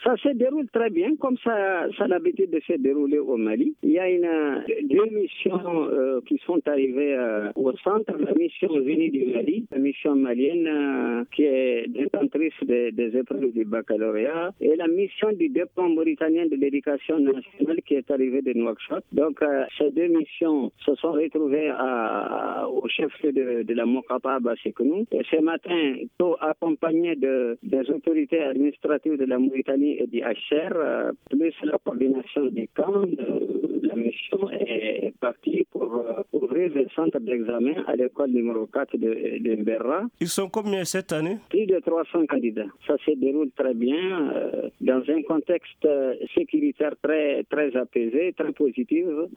Ça se déroule très bien, comme ça a l'habitude de se dérouler au Mali. Il y a deux missions qui sont arrivées au centre. La mission venue du Mali, la mission malienne qui est détentrice des épreuves du baccalauréat, et la mission du dépôt mauritanien de l'éducation nationale qui est arrivée de Nouakchott. Donc ces deux missions se sont retrouvées au chef-lieu de la Mokapa à Basseknou. Et ce matin, tout accompagné des autorités administratives de la Mauritanie et du HCR, plus la coordination des camps, la mission est partie pour ouvrir le centre d'examen à l'école numéro 4 de Berra. Ils sont combien cette année? Plus de 300 candidats. Ça se déroule très bien dans un contexte sécuritaire très, très apaisé, très positif.